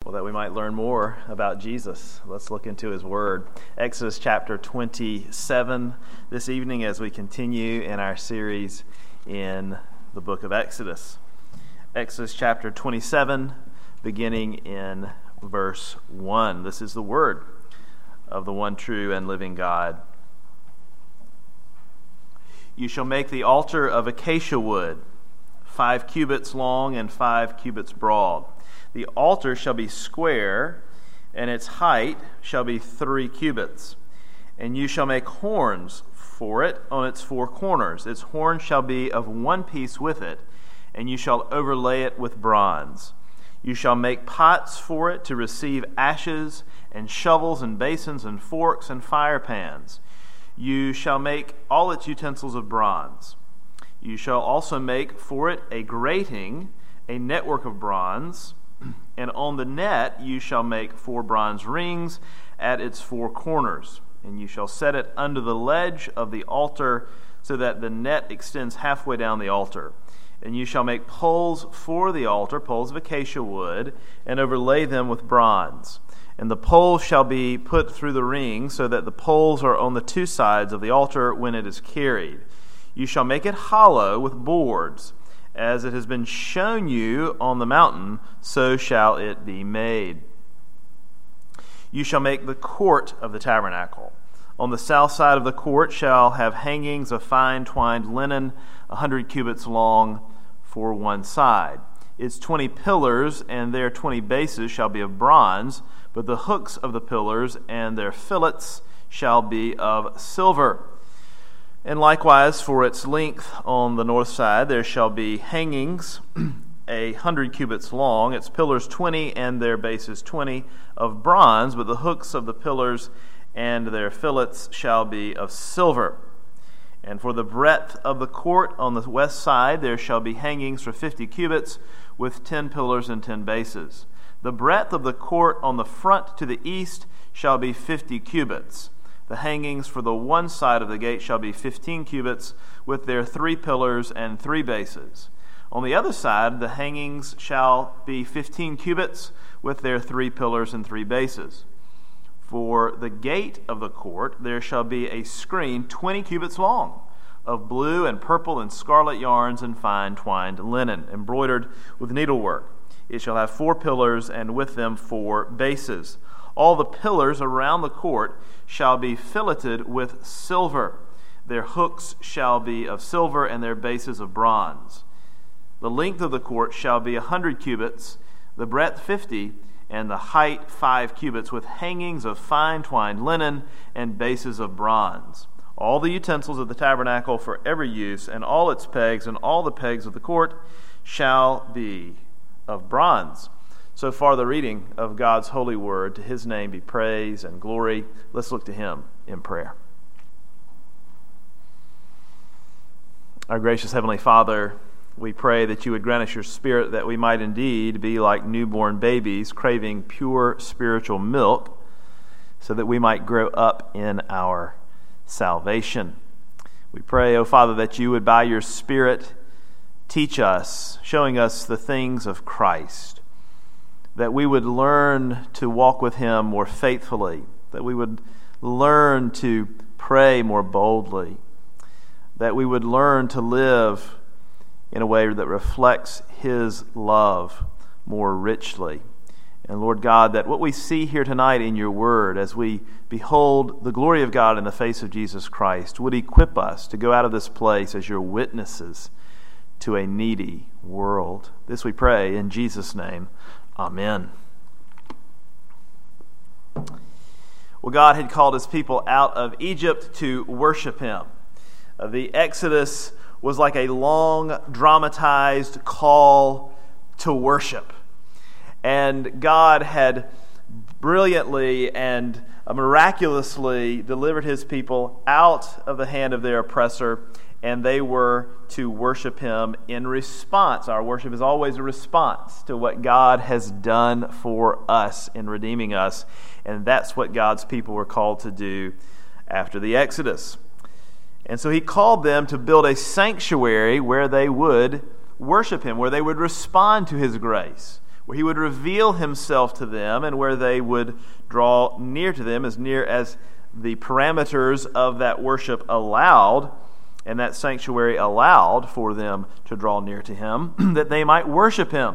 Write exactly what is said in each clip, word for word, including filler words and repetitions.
Well, that we might learn more about Jesus, let's look into his word. Exodus chapter twenty-seven this evening as we continue in our series in the book of Exodus. Exodus chapter twenty-seven, beginning in verse one. This is the word of the one true and living God. You shall make the altar of acacia wood, five cubits long and five cubits broad. The altar shall be square, and its height shall be three cubits. And you shall make horns for it on its four corners. Its horns shall be of one piece with it, and you shall overlay it with bronze. You shall make pots for it to receive ashes, and shovels and basins and forks and fire pans. You shall make all its utensils of bronze. You shall also make for it a grating, a network of bronze, and on the net you shall make four bronze rings at its four corners. And you shall set it under the ledge of the altar so that the net extends halfway down the altar. And you shall make poles for the altar, poles of acacia wood, and overlay them with bronze. And the poles shall be put through the ring so that the poles are on the two sides of the altar when it is carried. You shall make it hollow with boards. As it has been shown you on the mountain, so shall it be made. You shall make the court of the tabernacle. On the south side of the court shall have hangings of fine twined linen, a hundred cubits long for one side. Its twenty pillars and their twenty bases shall be of bronze, but the hooks of the pillars and their fillets shall be of silver. And likewise, for its length on the north side, there shall be hangings a hundred cubits long, its pillars twenty, and their bases twenty, of bronze, but the hooks of the pillars and their fillets shall be of silver. And for the breadth of the court on the west side, there shall be hangings for fifty cubits, with ten pillars and ten bases. The breadth of the court on the front to the east shall be fifty cubits. The hangings for the one side of the gate shall be fifteen cubits, with their three pillars and three bases. On the other side, the hangings shall be fifteen cubits, with their three pillars and three bases. For the gate of the court there shall be a screen twenty cubits long, of blue and purple and scarlet yarns and fine twined linen, embroidered with needlework. It shall have four pillars, and with them four bases. All the pillars around the court shall be filleted with silver. Their hooks shall be of silver, and their bases of bronze. The length of the court shall be a hundred cubits, the breadth fifty, and the height five cubits, with hangings of fine twined linen and bases of bronze. All the utensils of the tabernacle for every use, and all its pegs, and all the pegs of the court shall be of bronze. So far the reading of God's holy word. To his name be praise and glory. Let's look to him in prayer. Our gracious Heavenly Father, we pray that you would grant us your Spirit, that we might indeed be like newborn babies, craving pure spiritual milk, so that we might grow up in our salvation. We pray, O Father, that you would by your Spirit teach us, showing us the things of Christ, that we would learn to walk with him more faithfully, that we would learn to pray more boldly, that we would learn to live in a way that reflects his love more richly. And Lord God, that what we see here tonight in your word, as we behold the glory of God in the face of Jesus Christ, would equip us to go out of this place as your witnesses to a needy world. This we pray in Jesus' name. Amen. Well, God had called his people out of Egypt to worship him. Uh, the Exodus was like a long, dramatized call to worship. And God had brilliantly and miraculously delivered his people out of the hand of their oppressor, and they were to worship him in response. Our worship is always a response to what God has done for us in redeeming us, and that's what God's people were called to do after the Exodus. And so he called them to build a sanctuary where they would worship him, where they would respond to his grace, where he would reveal himself to them and where they would draw near to them, as near as the parameters of that worship allowed, and that sanctuary allowed for them to draw near to him, that they might worship him.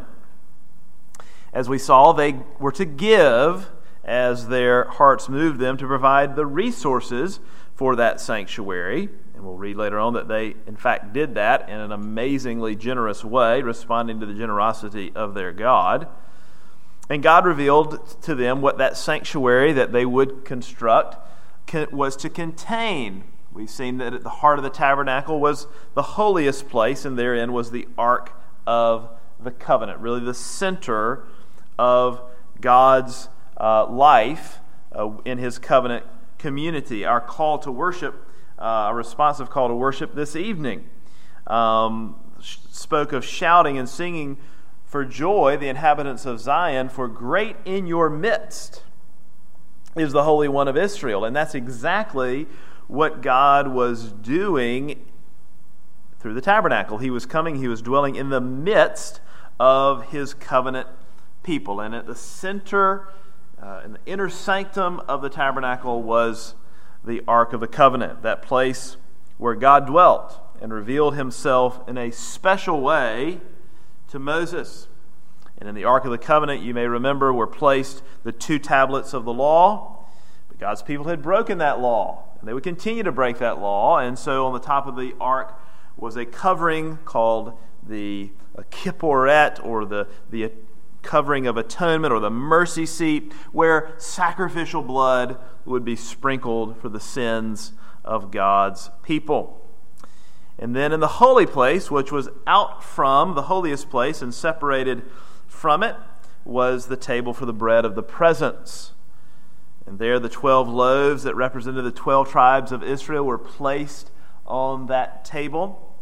As we saw, they were to give as their hearts moved them to provide the resources for that sanctuary. And we'll read later on that they, in fact, did that in an amazingly generous way, responding to the generosity of their God. And God revealed to them what that sanctuary that they would construct was to contain. We've seen that at the heart of the tabernacle was the holiest place, and therein was the Ark of the Covenant, really the center of God's uh, life uh, in his covenant community. Our call to worship, uh, our responsive call to worship this evening, um, spoke of shouting and singing for joy, the inhabitants of Zion, for great in your midst is the Holy One of Israel. And that's exactly what God was doing through the tabernacle. He was coming, he was dwelling in the midst of his covenant people. And at the center, uh, in the inner sanctum of the tabernacle was the Ark of the Covenant, that place where God dwelt and revealed himself in a special way to Moses. And in the Ark of the Covenant, you may remember, were placed the two tablets of the law. But God's people had broken that law, and they would continue to break that law. And so on the top of the Ark was a covering called the kipporet, or the, the covering of atonement, or the mercy seat, where sacrificial blood would be sprinkled for the sins of God's people. And then in the holy place, which was out from the holiest place and separated from it, was the table for the bread of the presence. And there the twelve loaves that represented the twelve tribes of Israel were placed on that table.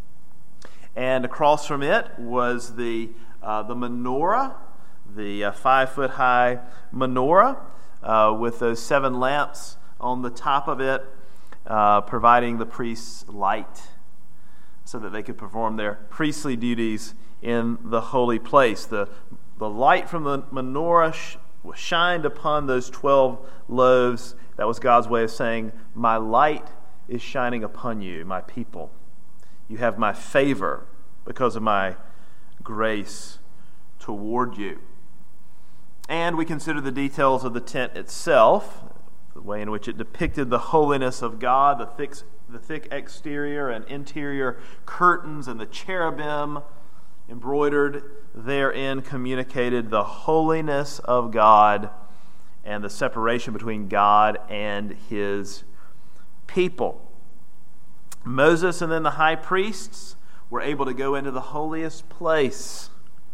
And across from it was the uh, the menorah, the uh, five-foot-high menorah uh, with those seven lamps on the top of it, uh, providing the priests light so that they could perform their priestly duties in the holy place. The, the light from the menorah sh- shined upon those twelve loaves. That was God's way of saying, my light is shining upon you, my people. You have my favor because of my grace toward you. And we consider the details of the tent itself, the way in which it depicted the holiness of God, the thick, the thick exterior and interior curtains and the cherubim embroidered therein communicated the holiness of God and the separation between God and his people. Moses and then the high priests were able to go into the holiest place.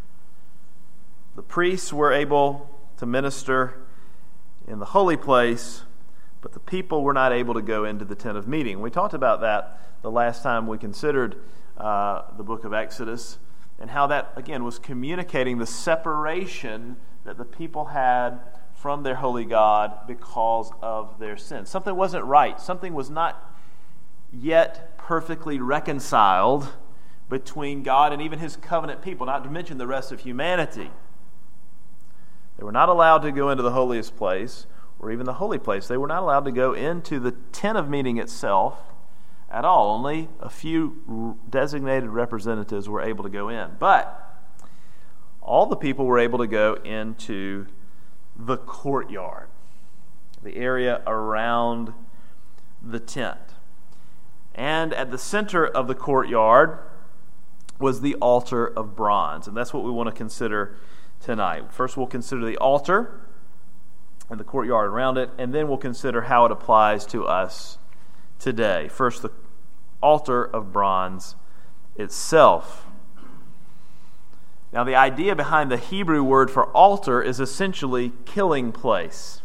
The priests were able to minister in the holy place, but the people were not able to go into the tent of meeting. We talked about that the last time we considered uh, the book of Exodus, and how that, again, was communicating the separation that the people had from their holy God because of their sin. Something wasn't right. Something was not yet perfectly reconciled between God and even his covenant people, not to mention the rest of humanity. They were not allowed to go into the holiest place, or even the holy place. They were not allowed to go into the tent of meeting itself at all. Only a few designated representatives were able to go in. But all the people were able to go into the courtyard, the area around the tent. And at the center of the courtyard was the altar of bronze. And that's what we want to consider tonight. First, we'll consider the altar and the courtyard around it, and then we'll consider how it applies to us today. First, the altar of bronze itself. Now, the idea behind the Hebrew word for altar is essentially killing place.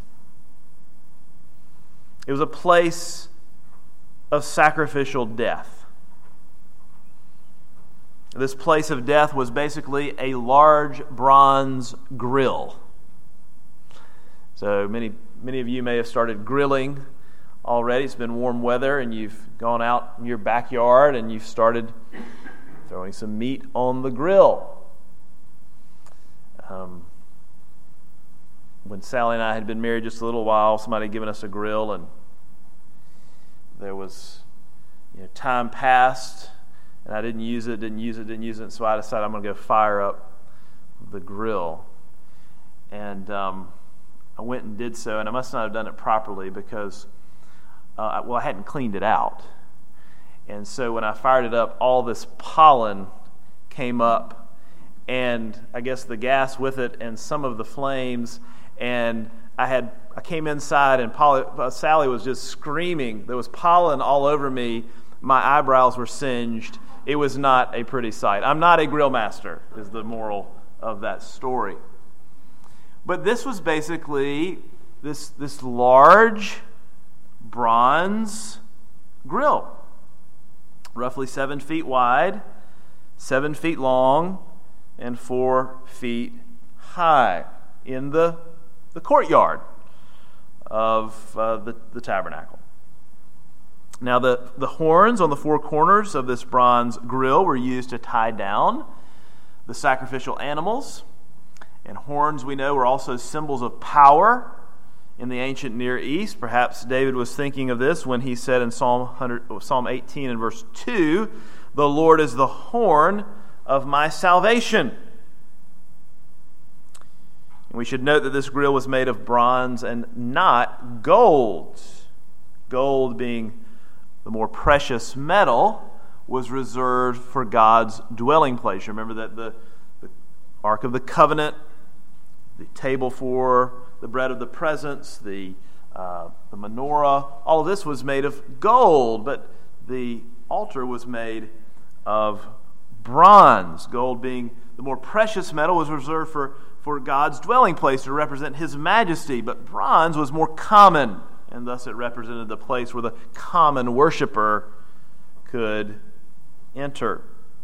It was a place of sacrificial death. This place of death was basically a large bronze grill. So many many of you may have started grilling already. It's been warm weather and you've gone out in your backyard and you've started throwing some meat on the grill. Um, when Sally and I had been married just a little while, somebody had given us a grill, and there was, you know, time passed, and I didn't use it, didn't use it, didn't use it, so I decided I'm going to go fire up the grill. And um, I went and did so, and I must not have done it properly because, uh, well, I hadn't cleaned it out. And so when I fired it up, all this pollen came up, and I guess the gas with it and some of the flames, and I had I came inside, and Polly, uh, Sally was just screaming. There was pollen all over me. My eyebrows were singed. It was not a pretty sight. I'm not a grill master, is the moral of that story. But this was basically this, this large bronze grill, roughly seven feet wide, seven feet long, and four feet high in the, the courtyard of uh, the, the tabernacle. Now, the, the horns on the four corners of this bronze grill were used to tie down the sacrificial animals. And horns, we know, were also symbols of power in the ancient Near East. Perhaps David was thinking of this when he said in Psalm one hundred, Psalm eighteen and verse two, "The Lord is the horn of my salvation." And we should note that this grill was made of bronze and not gold. Gold, being the more precious metal, was reserved for God's dwelling place. Remember that the, the Ark of the Covenant, the table for the bread of the presence, the uh, the menorah, all of this was made of gold, but the altar was made of bronze. Gold, being the more precious metal, was reserved for, for God's dwelling place to represent His majesty, but bronze was more common, and thus it represented the place where the common worshiper could enter.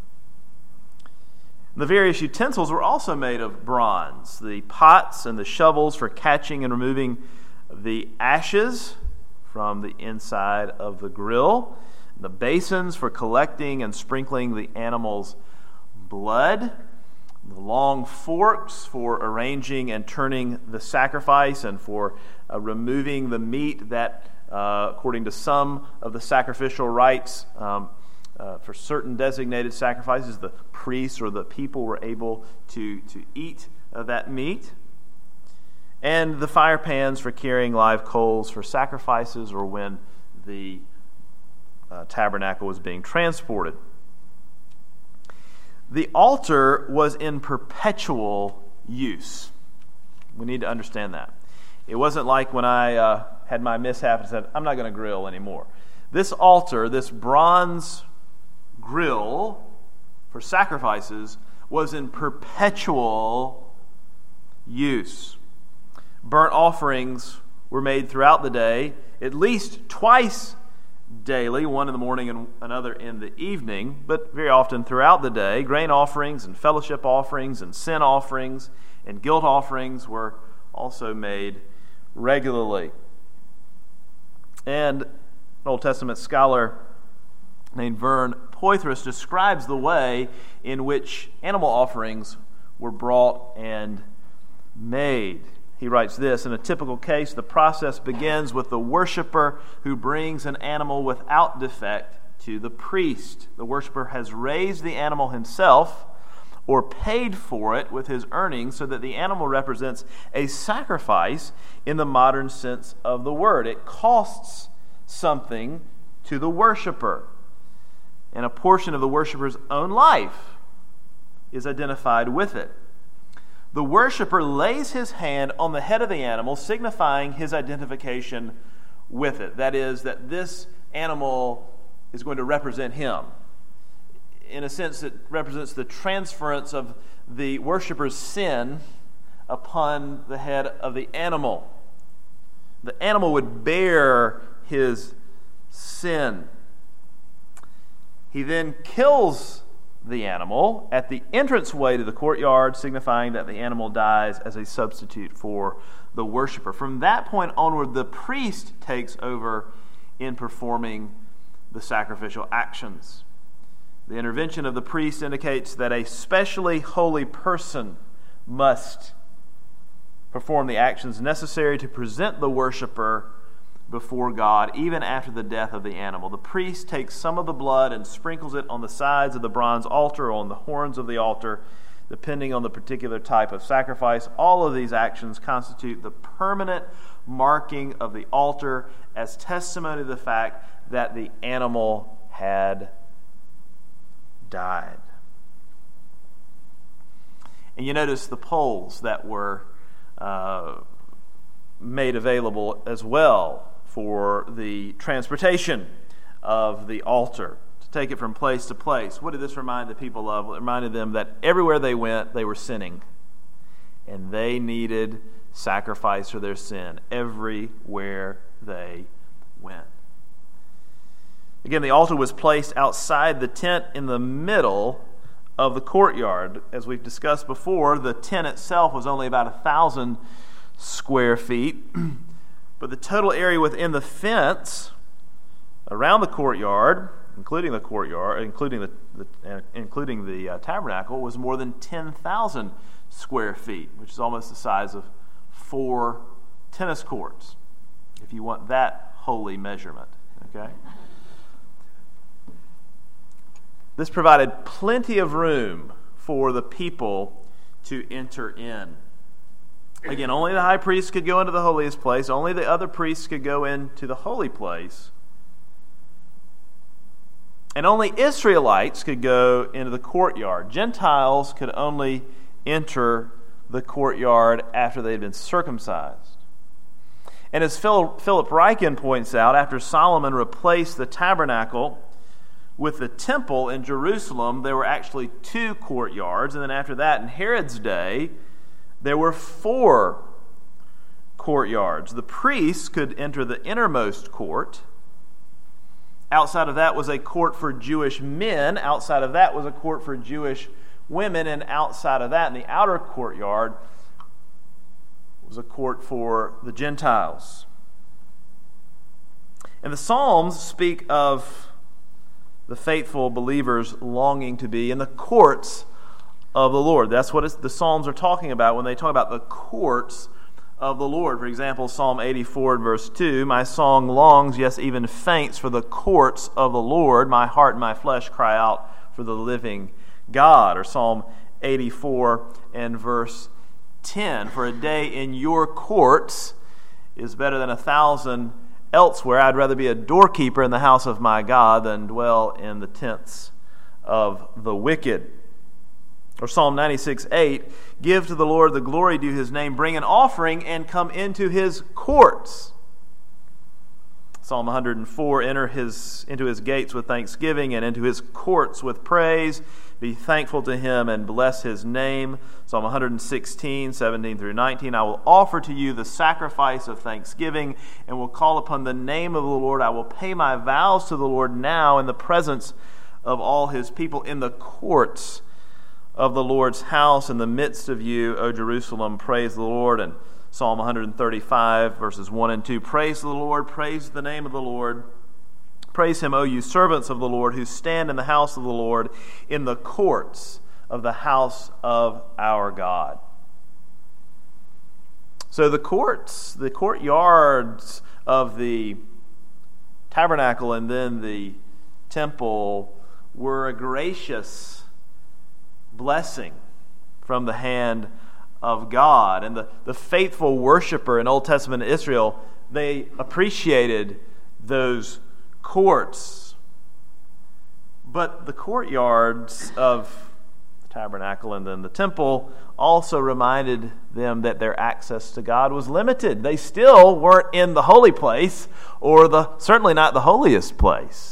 The various utensils were also made of bronze. The pots and the shovels for catching and removing the ashes from the inside of the grill. The basins for collecting and sprinkling the animal's blood. The long forks for arranging and turning the sacrifice and for uh, removing the meat that, uh, according to some of the sacrificial rites, um, Uh, for certain designated sacrifices, the priests or the people were able to, to eat uh, that meat. And the fire pans for carrying live coals for sacrifices or when the uh, tabernacle was being transported. The altar was in perpetual use. We need to understand that. It wasn't like when I uh, had my mishap and said, I'm not going to grill anymore. This altar, this bronze grill for sacrifices, was in perpetual use. Burnt offerings were made throughout the day, at least twice daily, one in the morning and another in the evening, but very often throughout the day. Grain offerings and fellowship offerings and sin offerings and guilt offerings were also made regularly. And an Old Testament scholar named Vern Poythress describes the way in which animal offerings were brought and made. He writes this: in a typical case, the process begins with the worshiper who brings an animal without defect to the priest. The worshiper has raised the animal himself or paid for it with his earnings, so that the animal represents a sacrifice in the modern sense of the word. It costs something to the worshiper, and a portion of the worshiper's own life is identified with it. The worshiper lays his hand on the head of the animal, signifying his identification with it. That is, that this animal is going to represent him. In a sense, it represents the transference of the worshiper's sin upon the head of the animal. The animal would bear his sin. He then kills the animal at the entranceway to the courtyard, signifying that the animal dies as a substitute for the worshiper. From that point onward, the priest takes over in performing the sacrificial actions. The intervention of the priest indicates that a specially holy person must perform the actions necessary to present the worshiper before God, even after the death of the animal. The priest takes some of the blood and sprinkles it on the sides of the bronze altar or on the horns of the altar, depending on the particular type of sacrifice. All of these actions constitute the permanent marking of the altar as testimony to the fact that the animal had died. And you notice the poles that were uh, made available as well for the transportation of the altar, to take it from place to place. What did this remind the people of? It reminded them that everywhere they went, they were sinning. And they needed sacrifice for their sin everywhere they went. Again, the altar was placed outside the tent in the middle of the courtyard. As we've discussed before, the tent itself was only about a thousand square feet. But the total area within the fence around the courtyard, including the courtyard, including the, the uh, including the uh, tabernacle, was more than ten thousand square feet, which is almost the size of four tennis courts, if you want that holy measurement. Okay. This provided plenty of room for the people to enter in. Again, only the high priest could go into the holiest place. Only the other priests could go into the holy place. And only Israelites could go into the courtyard. Gentiles could only enter the courtyard after they had been circumcised. And as Philip Ryken points out, after Solomon replaced the tabernacle with the temple in Jerusalem, there were actually two courtyards. And then after that, in Herod's day, there were four courtyards. The priests could enter the innermost court. Outside of that was a court for Jewish men. Outside of that was a court for Jewish women. And outside of that, in the outer courtyard, was a court for the Gentiles. And the Psalms speak of the faithful believers longing to be in the courts of the Lord. That's what it's, the Psalms are talking about when they talk about the courts of the Lord. For example, Psalm eighty-four, verse two, "My song longs, yes, even faints, for the courts of the Lord. My heart and my flesh cry out for the living God." Or Psalm eighty-four and verse ten, "For a day in your courts is better than a thousand elsewhere. I'd rather be a doorkeeper in the house of my God than dwell in the tents of the wicked." Or Psalm ninety-six, eight, "Give to the Lord the glory due his name. Bring an offering and come into his courts." Psalm one hundred four, "Enter his into his gates with thanksgiving and into his courts with praise. Be thankful to him and bless his name." Psalm one hundred sixteen, seventeen through nineteen, "I will offer to you the sacrifice of thanksgiving and will call upon the name of the Lord. I will pay my vows to the Lord now in the presence of all his people, in the courts of the Lord's house, in the midst of you, O Jerusalem. Praise the Lord." And Psalm one hundred thirty-five, verses one and two, "Praise the Lord, praise the name of the Lord. Praise him, O you servants of the Lord, who stand in the house of the Lord, in the courts of the house of our God." So the courts, the courtyards of the tabernacle and then the temple were a gracious blessing from the hand of God. And the, the faithful worshiper in Old Testament Israel, they appreciated those courts. But the courtyards of the tabernacle and then the temple also reminded them that their access to God was limited. They still weren't in the holy place, or the certainly not the holiest place.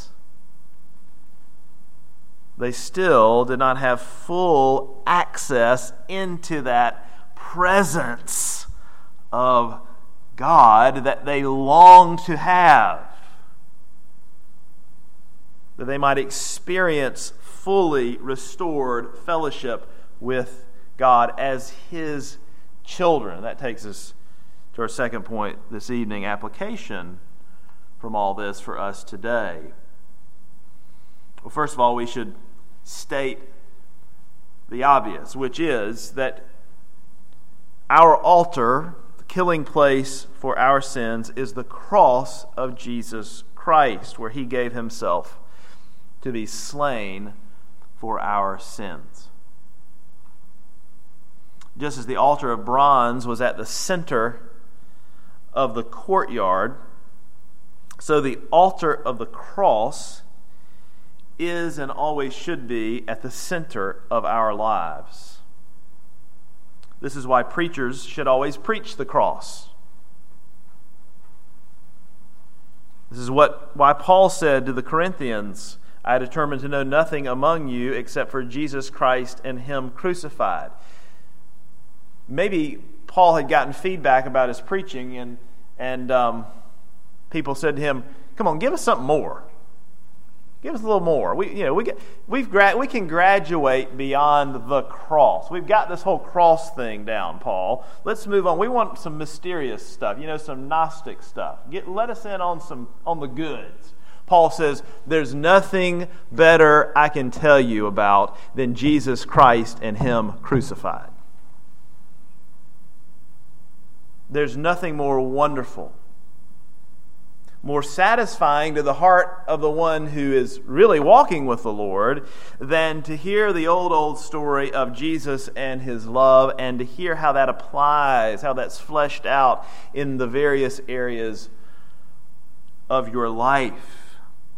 They still did not have full access into that presence of God that they longed to have, that they might experience fully restored fellowship with God as his children. That takes us to our second point this evening, application from all this for us today. Well, first of all, we should state the obvious, which is that our altar, the killing place for our sins, is the cross of Jesus Christ, where he gave himself to be slain for our sins. Just as the altar of bronze was at the center of the courtyard, so the altar of the cross is and always should be at the center of our lives. This is why preachers should always preach the cross. This is what why Paul said to the Corinthians, I determined to know nothing among you except for Jesus Christ and him crucified. Maybe Paul had gotten feedback about his preaching, and and um, people said to him, "Come on, give us something more. Give us a little more. We, you know, we get, we've gra- we can graduate beyond the cross. We've got this whole cross thing down, Paul. Let's move on. We want some mysterious stuff, you know, some Gnostic stuff. Get let us in on some on the goods." Paul says, "There's nothing better I can tell you about than Jesus Christ and him crucified. There's nothing more wonderful, more satisfying to the heart of the one who is really walking with the Lord than to hear the old, old story of Jesus and his love, and to hear how that applies, how that's fleshed out in the various areas of your life."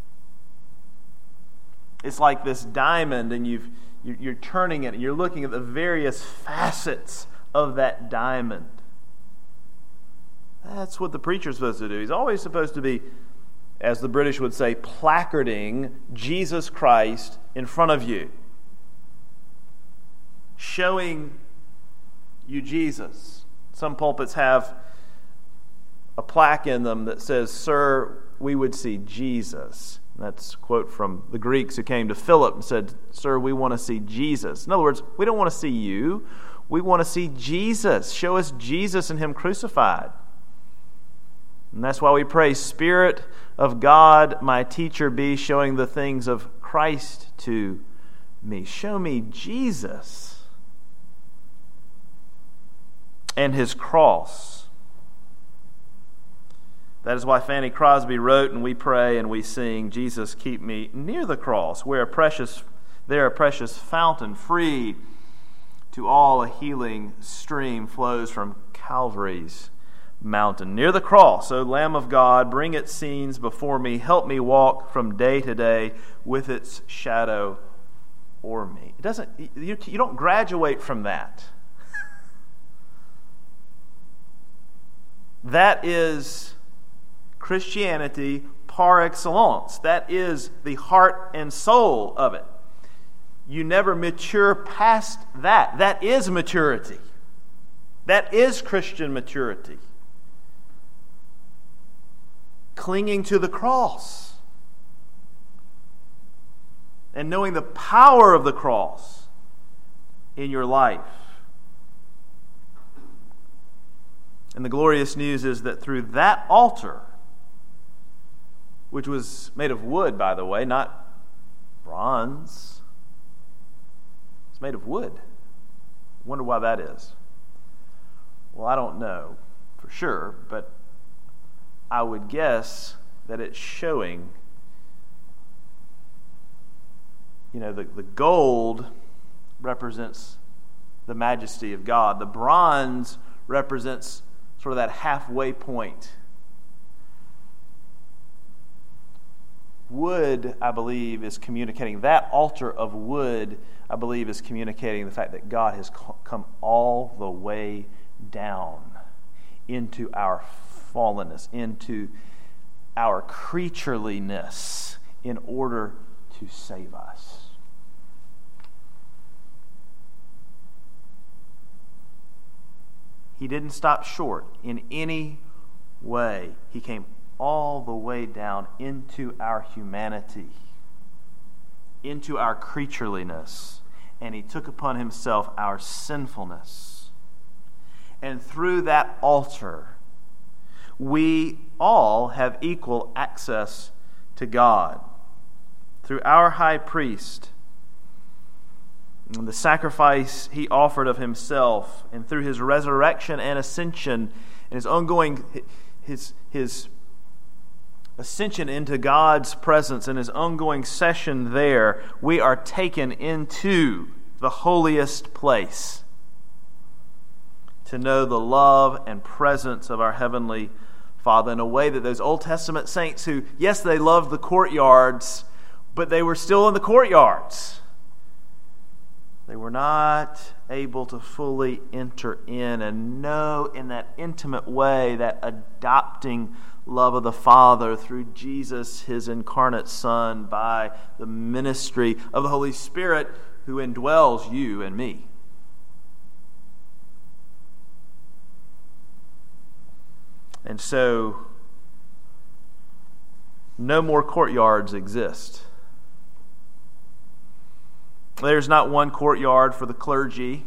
It's like this diamond, and you've, you're turning it, and you're looking at the various facets of that diamond. That's what the preacher's supposed to do. He's always supposed to be, as the British would say, placarding Jesus Christ in front of you, showing you Jesus. Some pulpits have a plaque in them that says, "Sir, we would see Jesus." That's a quote from the Greeks who came to Philip and said, "Sir, we want to see Jesus." In other words, we don't want to see you. We want to see Jesus. Show us Jesus and him crucified. And that's why we pray, "Spirit of God, my teacher be, showing the things of Christ to me." Show me Jesus and his cross. That is why Fanny Crosby wrote, and we pray and we sing, "Jesus, keep me near the cross, where a precious, there a precious fountain free to all a healing stream flows from Calvary's mountain." Near the cross, O Lamb of God, bring its scenes before me. Help me walk from day to day with its shadow o'er me. It doesn't. You, you don't graduate from that. That is Christianity par excellence. That is the heart and soul of it. You never mature past that. That is maturity. That is Christian maturity. Clinging to the cross and knowing the power of the cross in your life. And the glorious news is that through that altar, which was made of wood, by the way, not bronze, it's made of wood. Wonder why that is. Well, I don't know for sure, but I would guess that it's showing, you know, the, the gold represents the majesty of God. The bronze represents sort of that halfway point. Wood, I believe, is communicating, that altar of wood, I believe, is communicating the fact that God has come all the way down into our fallenness, into our creatureliness in order to save us. He didn't stop short in any way. He came all the way down into our humanity, into our creatureliness, and he took upon himself our sinfulness. And through that altar, we all have equal access to God. Through our high priest, And the sacrifice he offered of himself, and through his resurrection and ascension, and his ongoing, his, his ascension into God's presence and his ongoing session there, we are taken into the holiest place to know the love and presence of our Heavenly Father in a way that those Old Testament saints who, yes, they loved the courtyards, but they were still in the courtyards. They were not able to fully enter in and know in that intimate way that adopting love of the Father through Jesus, his incarnate Son, by the ministry of the Holy Spirit who indwells you and me. And so, no more courtyards exist. There's not one courtyard for the clergy,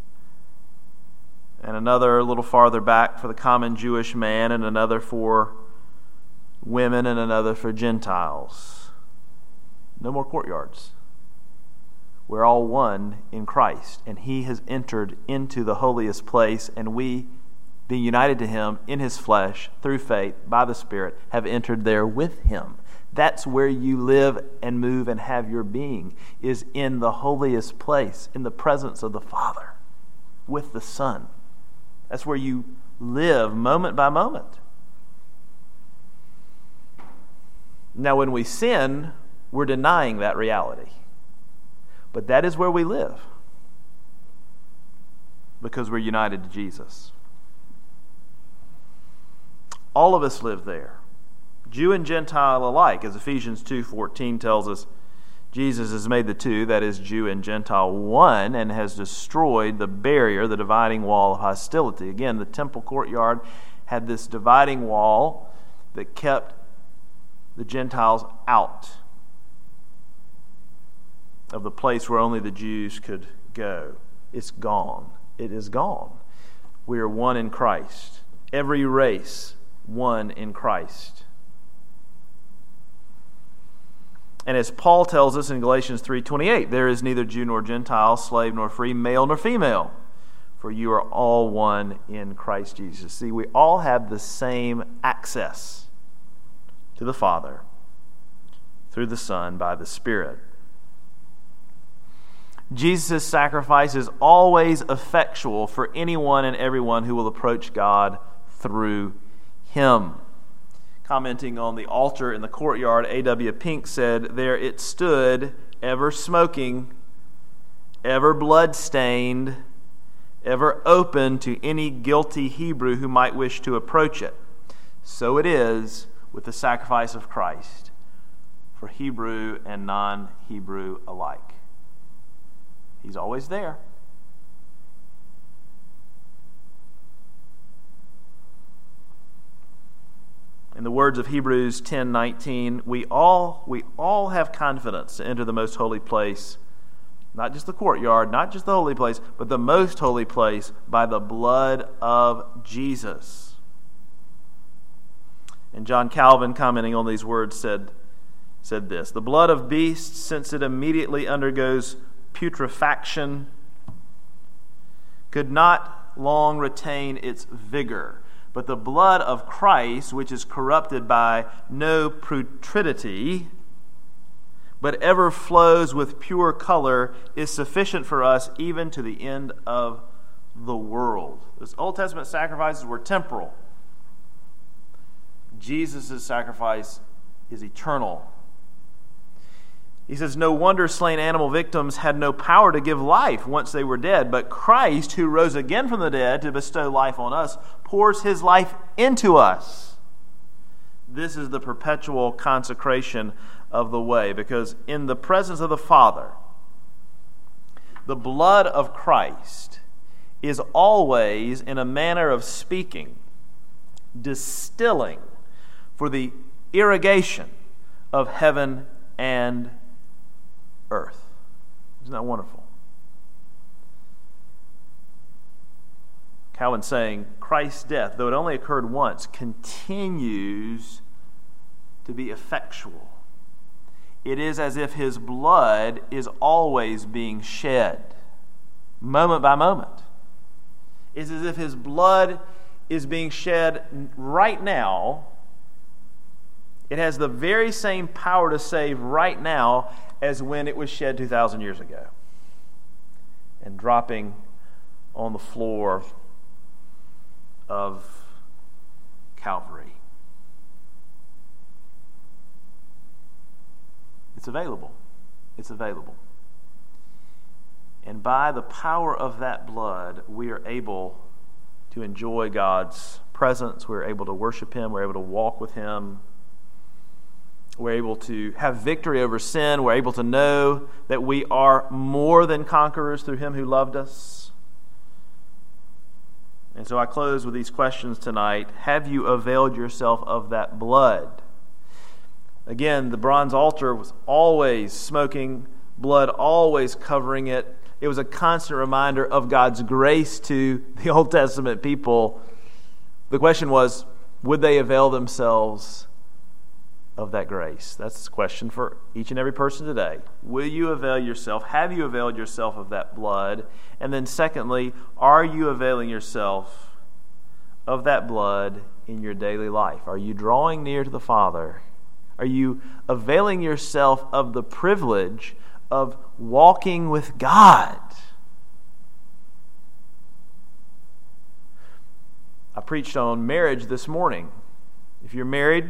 and another a little farther back for the common Jewish man, and another for women, and another for Gentiles. No more courtyards. We're all one in Christ, and he has entered into the holiest place, and we, being united to him in his flesh through faith by the Spirit, have entered there with him. That's where you live and move and have your being, is in the holiest place, in the presence of the Father, with the Son. That's where you live moment by moment. Now, when we sin, we're denying that reality. But that is where we live, because we're united to Jesus. All of us live there, Jew and Gentile alike, as Ephesians two fourteen tells us. Jesus has made the two, that is Jew and Gentile, one, and has destroyed the barrier, the dividing wall of hostility. Again, the temple courtyard had this dividing wall that kept the Gentiles out of the place where only the Jews could go. It's gone. It is gone. We are one in Christ. Every race, one in Christ. And as Paul tells us in Galatians three twenty-eight, there is neither Jew nor Gentile, slave nor free, male nor female, for you are all one in Christ Jesus. See, we all have the same access to the Father through the Son by the Spirit. Jesus' sacrifice is always effectual for anyone and everyone who will approach God through him. Commenting on the altar in the courtyard, A W Pink said, "There it stood, ever smoking, ever blood-stained, ever open to any guilty Hebrew who might wish to approach it. So it is with the sacrifice of Christ for Hebrew and non-Hebrew alike." He's always there. In the words of Hebrews ten nineteen, we all we all have confidence to enter the most holy place, not just the courtyard, not just the holy place, but the most holy place by the blood of Jesus. And John Calvin, commenting on these words, said, said this: "The blood of beasts, since it immediately undergoes putrefaction, could not long retain its vigor. But the blood of Christ, which is corrupted by no putridity, but ever flows with pure color, is sufficient for us even to the end of the world." Those Old Testament sacrifices were temporal. Jesus' sacrifice is eternal. He says, "No wonder slain animal victims had no power to give life once they were dead, but Christ, who rose again from the dead to bestow life on us, pours his life into us." This is the perpetual consecration of the way, because in the presence of the Father, the blood of Christ is always, in a manner of speaking, distilling for the irrigation of heaven and earth. Isn't that wonderful? Calvin saying Christ's death, though it only occurred once, continues to be effectual it is as if his blood is always being shed, moment by moment. It's as if his blood is being shed right now. It has the very same power to save right now as when it was shed two thousand years ago and dropping on the floor of Calvary. It's available. It's available. And by the power of that blood, we are able to enjoy God's presence. We're able to worship Him. We're able to walk with Him. We're able to have victory over sin. We're able to know that we are more than conquerors through Him who loved us. And so I close with these questions tonight. Have you availed yourself of that blood? Again, the bronze altar was always smoking, blood always covering it. It was a constant reminder of God's grace to the Old Testament people. The question was, would they avail themselves of that grace? That's the question for each and every person today. Will you avail yourself? Have you availed yourself of that blood? And then secondly, are you availing yourself of that blood in your daily life? Are you drawing near to the Father? Are you availing yourself of the privilege of walking with God? I preached on marriage this morning. If you're married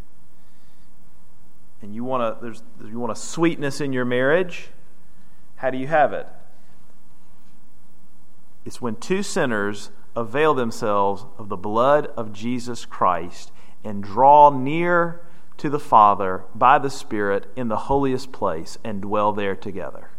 and you want a there's you want a sweetness in your marriage, how do you have it? It's when two sinners avail themselves of the blood of Jesus Christ and draw near to the Father by the Spirit in the holiest place and dwell there together.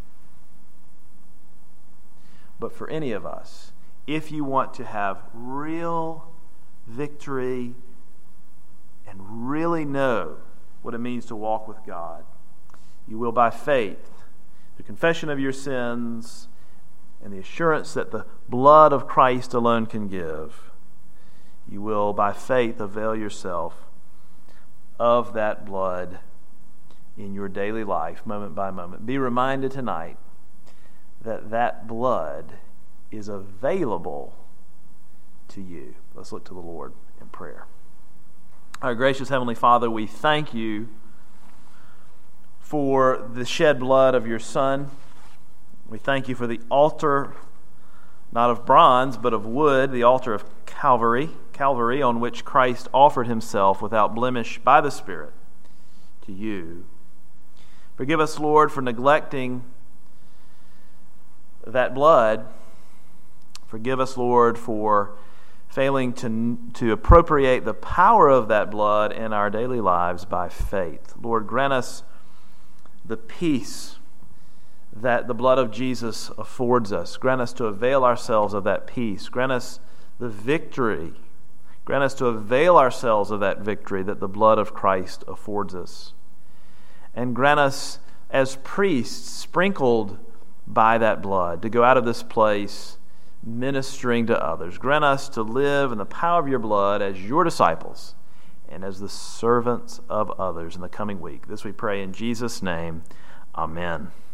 But for any of us, if you want to have real victory and really know what it means to walk with God, you will by faith, the confession of your sins, and the assurance that the blood of Christ alone can give, you will by faith avail yourself of that blood in your daily life, moment by moment. Be reminded tonight that that blood is available to you. Let's look to the Lord in prayer. Our gracious Heavenly Father, we thank you for the shed blood of your Son. We thank you for the altar, not of bronze, but of wood, the altar of Calvary, Calvary, on which Christ offered himself without blemish by the Spirit to you. Forgive us, Lord, for neglecting that blood. Forgive us, Lord, for failing to, to appropriate the power of that blood in our daily lives by faith. Lord, grant us the peace that the blood of Jesus affords us. Grant us to avail ourselves of that peace. Grant us the victory. Grant us to avail ourselves of that victory that the blood of Christ affords us. And grant us, as priests sprinkled by that blood, to go out of this place ministering to others. Grant us to live in the power of your blood as your disciples and as the servants of others in the coming week. This we pray in Jesus' name. Amen.